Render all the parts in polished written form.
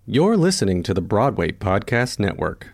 You're listening to the Broadway Podcast Network.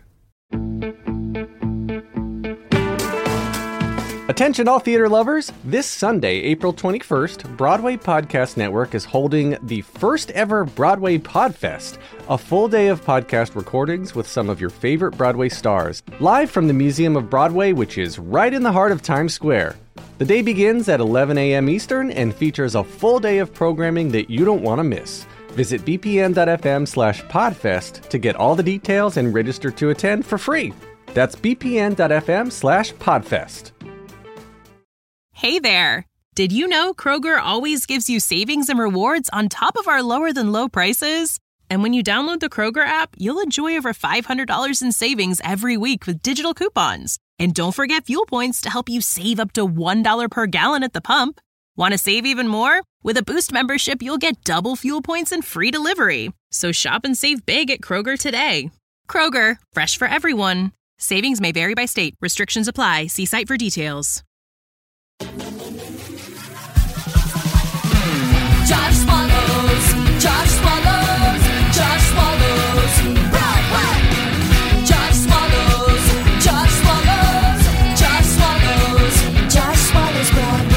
Attention all theater lovers! This Sunday, April 21st, Broadway Podcast Network is holding the first ever Broadway Podfest, a full day of podcast recordings with some of your favorite Broadway stars, live from the Museum of Broadway, which is right in the heart of Times Square. The day begins at 11 a.m. Eastern and features a full day of programming that you don't want to miss. Visit bpn.fm/podfest to get all the details and register to attend for free. That's bpn.fm/podfest. Hey there! Did you know Kroger always gives you savings and rewards on top of our lower than low prices? And when you download the Kroger app, you'll enjoy over $500 in savings every week with digital coupons. And don't forget fuel points to help you save up to $1 per gallon at the pump. Want to save even more? With a Boost membership, you'll get double fuel points and free delivery. So shop and save big at Kroger today. Kroger, fresh for everyone. Savings may vary by state. Restrictions apply. See site for details. Josh swallows, Josh swallows, Josh swallows, Broadway. Josh swallows, Josh swallows, Josh swallows, Josh swallows Broadway.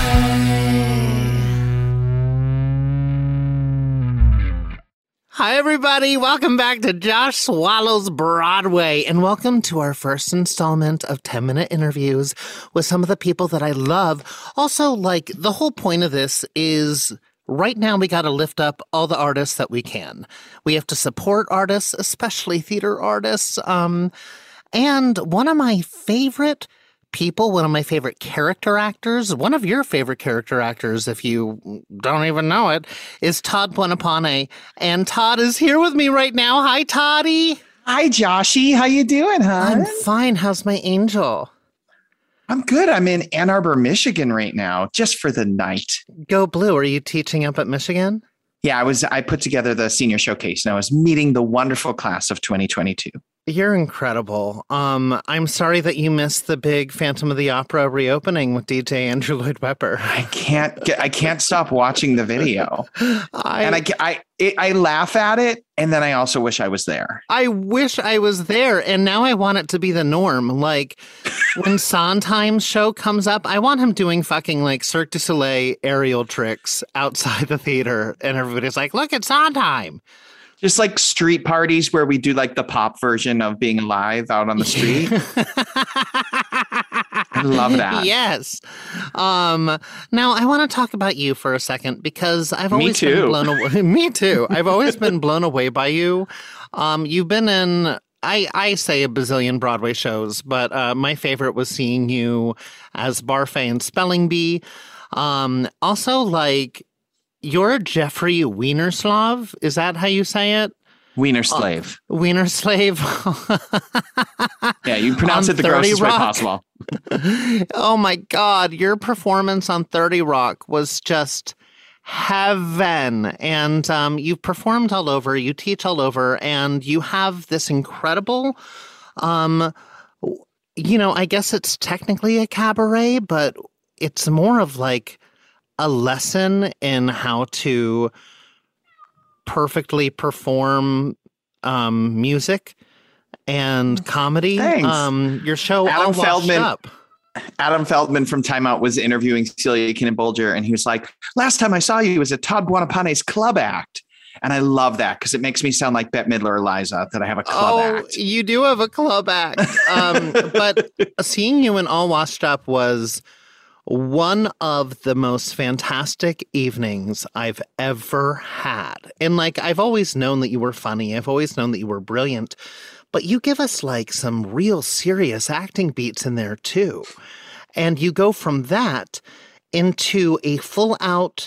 Hi, everybody. Welcome back to Josh Swallows Broadway, and welcome to our first installment of 10-minute interviews with some of the people that I love. Also, the whole point of this is right now we got to lift up all the artists that we can. We have to support artists, especially theater artists. And one of my favorite people, one of my favorite character actors, one of your favorite character actors, if you don't even know it, is Todd Buonapane. And Todd is here with me right now. Hi, Toddy. Hi, Joshy. How you doing, huh? I'm fine. How's my angel? I'm good. I'm in Ann Arbor, Michigan right now, just for the night. Go Blue. Are you teaching up at Michigan? Yeah, I put together the senior showcase, and I was meeting the wonderful class of 2022. You're incredible. I'm sorry that you missed the big Phantom of the Opera reopening with DJ Andrew Lloyd Webber. I can't stop watching the video. I laugh at it, and then I also wish I was there. I wish I was there, and now I want it to be the norm. Like, when Sondheim's show comes up, I want him doing fucking, Cirque du Soleil aerial tricks outside the theater, and everybody's like, look, it's Sondheim. Just like street parties where we do the pop version of Being Alive out on the street. I love that. Yes. Now I want to talk about you for a second because I've always been blown away. Me too. I've always been blown away by you. You've been in, I say a bazillion Broadway shows, but my favorite was seeing you as Barfay in Spelling Bee. Also, you're Jeffrey Wienerslav. Is that how you say it? Wiener Slave. Wiener Slave. Yeah, you pronounce it the grossest way possible. Oh my God. Your performance on 30 Rock was just heaven. And you've performed all over, you teach all over, and you have this incredible, I guess it's technically a cabaret, but it's more of a lesson in how to perfectly perform music and comedy. Thanks. Your show Adam Feldman from Time Out was interviewing Celia Keenan Bolger, and he was like, last time I saw you was at Todd Buonapane's club act. And I love that because it makes me sound like Bette Midler or Liza, that I have a club act. You do have a club act. But seeing you in All Washed Up was one of the most fantastic evenings I've ever had. And I've always known that you were funny. I've always known that you were brilliant. But you give us some real serious acting beats in there too. And you go from that into a full out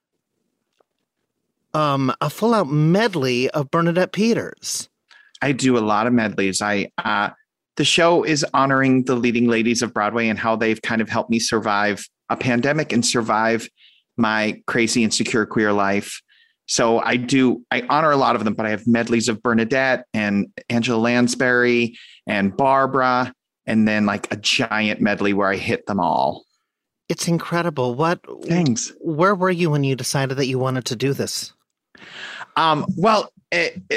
medley of Bernadette Peters. I do a lot of medleys. The show is honoring the leading ladies of Broadway and how they've kind of helped me survive a pandemic and survive my crazy, insecure queer life. So I honor a lot of them, but I have medleys of Bernadette and Angela Lansbury and Barbara, and then a giant medley where I hit them all. It's incredible. Thanks. Where were you when you decided that you wanted to do this?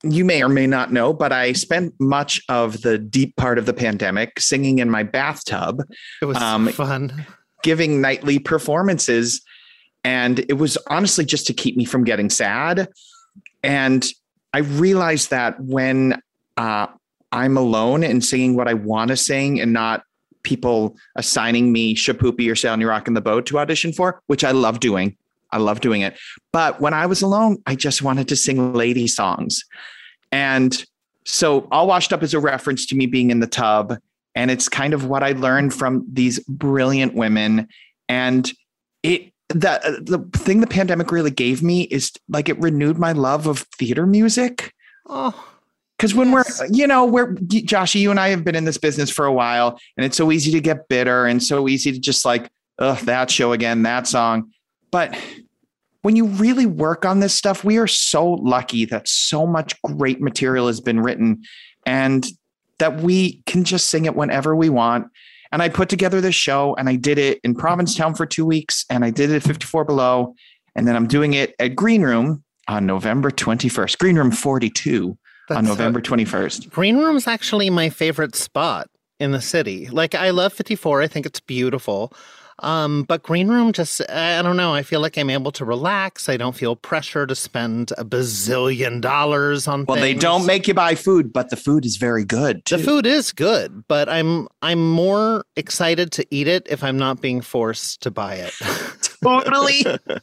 you may or may not know, but I spent much of the deep part of the pandemic singing in my bathtub. It was fun. Giving nightly performances. And it was honestly just to keep me from getting sad. And I realized that when I'm alone and singing what I want to sing and not people assigning me Shapoopy or Sound You Rockin' the Boat to audition for, which I love doing. I love doing it. But when I was alone, I just wanted to sing lady songs. And so All Washed Up is a reference to me being in the tub. And it's kind of what I learned from these brilliant women. And the thing the pandemic really gave me is like it renewed my love of theater music. Oh, because when we're Josh, you and I have been in this business for a while, and it's so easy to get bitter and so easy to just like, that show again, that song. But when you really work on this stuff, we are so lucky that so much great material has been written and that we can just sing it whenever we want. And I put together this show and I did it in Provincetown for 2 weeks and I did it at 54 Below. And then I'm doing it at Green Room on November 21st, Green Room 42 on November 21st. Green Room's actually my favorite spot in the city. Like I love 54. I think it's beautiful. But Green Room just, I don't know. I feel like I'm able to relax. I don't feel pressure to spend $1 bazillion on Well, things. they don't make you buy food, but the food is very good too. The food is good, but I'm more excited to eat it if I'm not being forced to buy it. Totally.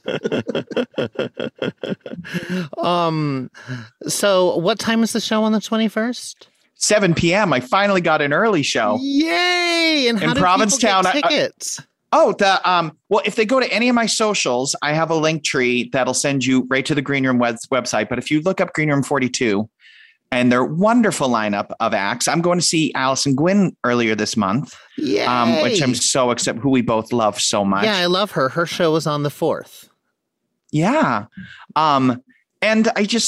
So what time is the show on the 21st? 7 p.m. I finally got an early show. Yay! And how In do Provincetown, people get tickets? Well, if they go to any of my socials, I have a link tree that'll send you right to the Green Room website. But if you look up Green Room 42 and their wonderful lineup of acts, I'm going to see Allison Gwynn earlier this month, Yay! Which I'm so excited, who we both love so much. Yeah, I love her. Her show is on the 4th. Yeah. And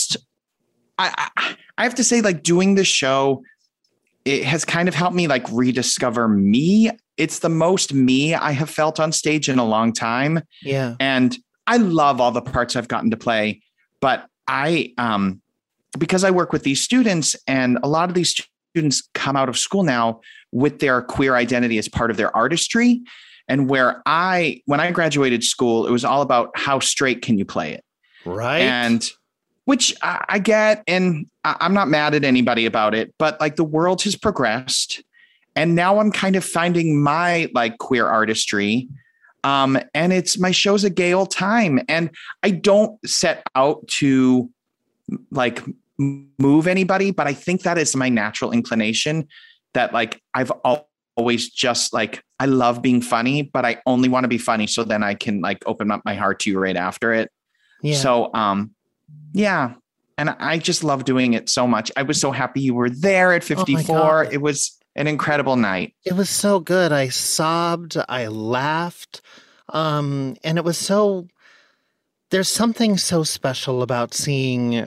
I have to say, like, doing this show, it has kind of helped me like rediscover me. It's the most me I have felt on stage in a long time. Yeah. And I love all the parts I've gotten to play, but because I work with these students and a lot of these students come out of school now with their queer identity as part of their artistry. And when I graduated school, it was all about how straight can you play it? Right. And which I get, and I'm not mad at anybody about it, but like the world has progressed and now I'm kind of finding my like queer artistry. And my show's a gay old time. And I don't set out to like move anybody, but I think that is my natural inclination that like I've always just like, I love being funny, but I only want to be funny. So then I can like open up my heart to you right after it. Yeah. So, yeah. And I just love doing it so much. I was so happy you were there at 54. It was an incredible night. It was so good. I sobbed. I laughed. And it was there's something so special about seeing,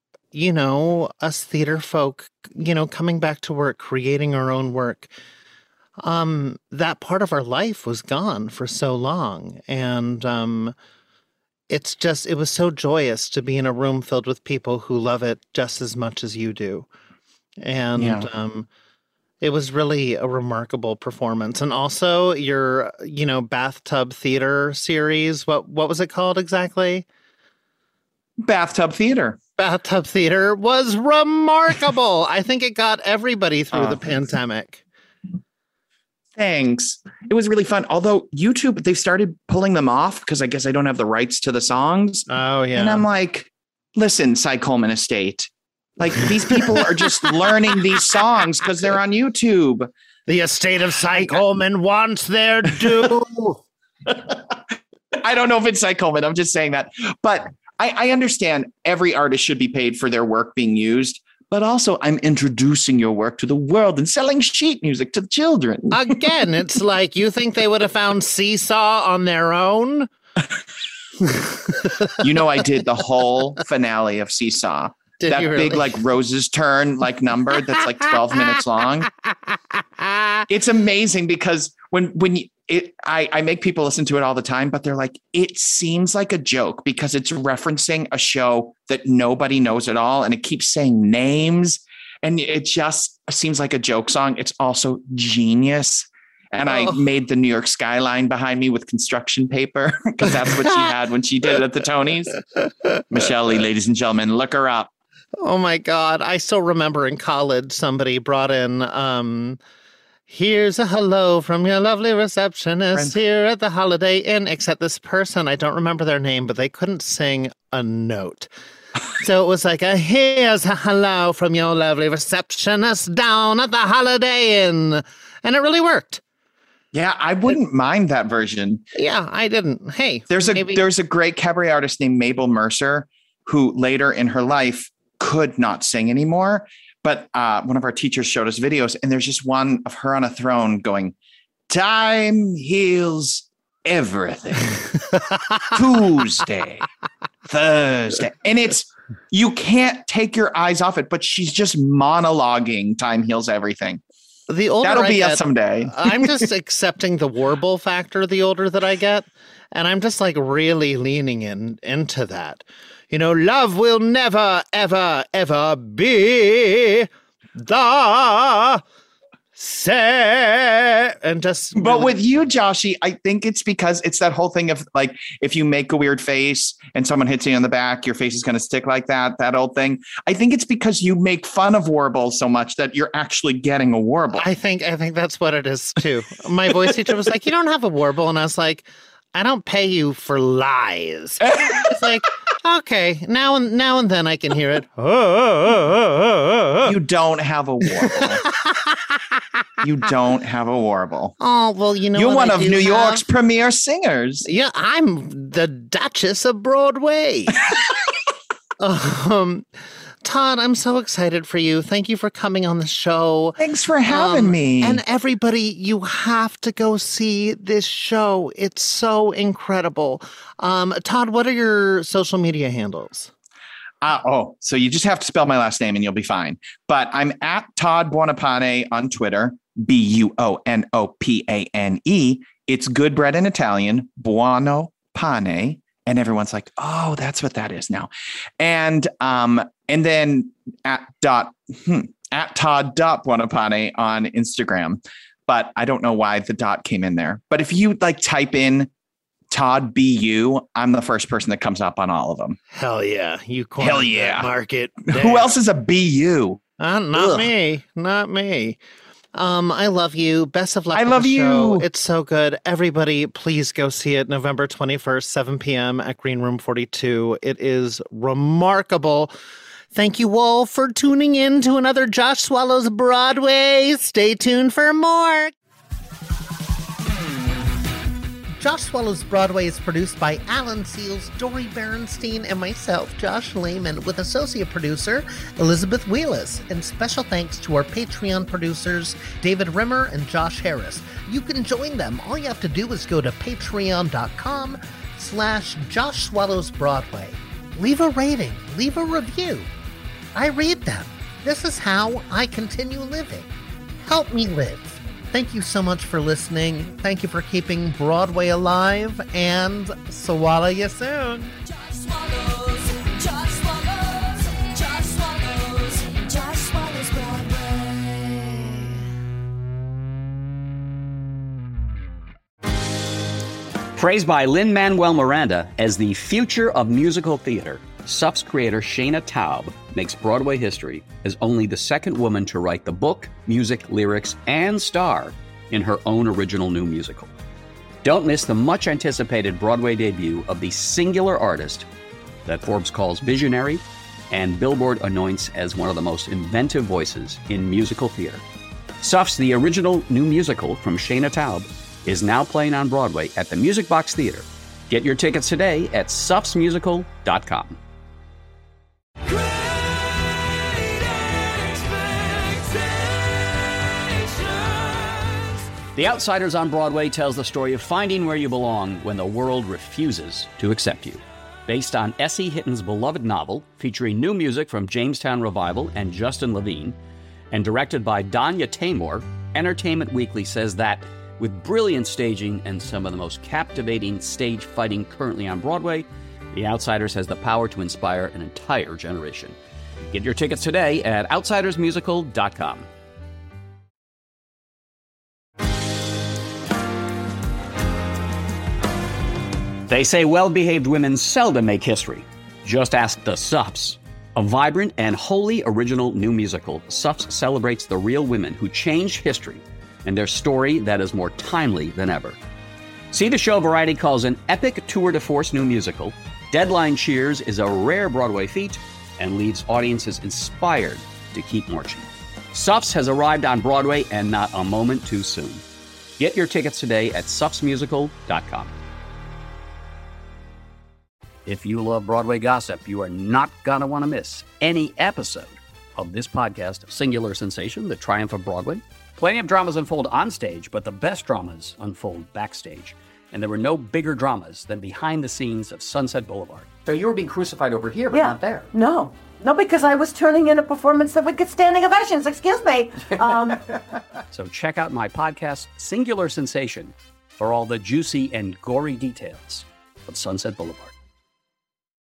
us theater folk, coming back to work, creating our own work. That part of our life was gone for so long. And, it was so joyous to be in a room filled with people who love it just as much as you do. And it was really a remarkable performance. And also your, bathtub theater series, what was it called exactly? Bathtub theater. Bathtub theater was remarkable. I think it got everybody through the pandemic. Thanks. It was really fun. Although YouTube, they've started pulling them off because I guess I don't have the rights to the songs. Oh, yeah. And I'm like, listen, Cy Coleman Estate. Like these people are just learning these songs because they're on YouTube. The estate of Cy Coleman wants their due. I don't know if it's Cy Coleman. I'm just saying that. But I understand every artist should be paid for their work being used. But also, I'm introducing your work to the world and selling sheet music to children. Again, it's like you think they would have found Seesaw on their own? I did the whole finale of Seesaw. Did that you really? big like Rose's Turn like number that's like 12 minutes long. It's amazing because when I make people listen to it all the time, but they're like, it seems like a joke because it's referencing a show that nobody knows at all. And it keeps saying names and it just seems like a joke song. It's also genius. And I made the New York skyline behind me with construction paper because that's what she had when she did it at the Tonys. Michelle Lee, ladies and gentlemen, look her up. Oh my God. I still remember in college, somebody brought in, here's a hello from your lovely receptionist here at the Holiday Inn, except this person, I don't remember their name, but they couldn't sing a note. So it was like, here's a hello from your lovely receptionist down at the Holiday Inn. And it really worked. Yeah, I wouldn't mind that version. Yeah, I didn't. Hey, there's a great cabaret artist named Mabel Mercer who later in her life could not sing anymore. But one of our teachers showed us videos and there's just one of her on a throne going, time heals everything. Tuesday, Thursday. And you can't take your eyes off it, but she's just monologuing time heals everything. The older That'll I be get, us someday. I'm just accepting the warble factor the older that I get. And I'm just like really leaning into that. You know, love will never, ever, ever be the same. And just. But with you, Joshy, I think it's because it's that whole thing of like, if you make a weird face and someone hits you on the back, your face is going to stick like that old thing. I think it's because you make fun of warbles so much that you're actually getting a warble. I think that's what it is too. My voice teacher was like, you don't have a warble. And I was like, I don't pay you for lies. It's like, okay, now and then I can hear it. You don't have a warble. You don't have a warble. Oh, well, you know you're what one of New York's premier singers. Yeah, I'm the Duchess of Broadway. Todd, I'm so excited for you. Thank you for coming on the show. Thanks for having me. And everybody, you have to go see this show. It's so incredible. Todd, what are your social media handles? So you just have to spell my last name and you'll be fine. But I'm at Todd Buonapane on Twitter, Buonopane. It's good bread in Italian, buono pane. And everyone's like, oh, that's what that is now. And then at Todd.Buonapane on Instagram. But I don't know why the dot came in there. But if you like type in Todd BU, I'm the first person that comes up on all of them. Hell yeah. You Hell yeah. Market. Who else is a BU? Not me. I love you. Best of luck. I love you. Show. It's so good. Everybody, please go see it November 21st, 7 p.m. at Green Room 42. It is remarkable. Thank you all for tuning in to another Josh Swallows Broadway. Stay tuned for more. Josh Swallows Broadway is produced by Alan Seals, Dory Berenstein, and myself, Josh Lehman, with associate producer Elizabeth Wheelis. And special thanks to our Patreon producers, David Rimmer and Josh Harris. You can join them. All you have to do is go to patreon.com/Josh Swallows Broadway. Leave a rating. Leave a review. I read them. This is how I continue living. Help me live. Thank you so much for listening. Thank you for keeping Broadway alive, and swallow you soon. Josh Swallows, Josh Swallows, Josh Swallows, Josh Swallows Broadway. Praised by Lin-Manuel Miranda as the future of musical theater, SUF's creator Shana Taub makes Broadway history as only the second woman to write the book, music, lyrics, and star in her own original new musical. Don't miss the much-anticipated Broadway debut of the singular artist that Forbes calls visionary and Billboard anoints as one of the most inventive voices in musical theater. SUF's The Original New Musical from Shana Taub is now playing on Broadway at the Music Box Theater. Get your tickets today at sufsmusical.com. The Outsiders on Broadway tells the story of finding where you belong when the world refuses to accept you. Based on S.E. Hitton's beloved novel, featuring new music from Jamestown Revival and Justin Levine, and directed by Danya Tamor, Entertainment Weekly says that With brilliant staging and some of the most captivating stage fighting currently on Broadway, The Outsiders has the power to inspire an entire generation. Get your tickets today at outsidersmusical.com. They say well-behaved women seldom make history. Just ask the Suffs. A vibrant and wholly original new musical, Suffs celebrates the real women who changed history and their story that is more timely than ever. See the show Variety calls an epic tour de force new musical. Deadline cheers is a rare Broadway feat and leaves audiences inspired to keep marching. Suffs has arrived on Broadway and not a moment too soon. Get your tickets today at suffsmusical.com. If you love Broadway gossip, you are not going to want to miss any episode of this podcast of Singular Sensation, The Triumph of Broadway. Plenty of dramas unfold on stage, but the best dramas unfold backstage. And there were no bigger dramas than behind the scenes of Sunset Boulevard. So you were being crucified over here, but not there. No, because I was turning in a performance that would get standing ovations. Excuse me. So check out my podcast, Singular Sensation, for all the juicy and gory details of Sunset Boulevard.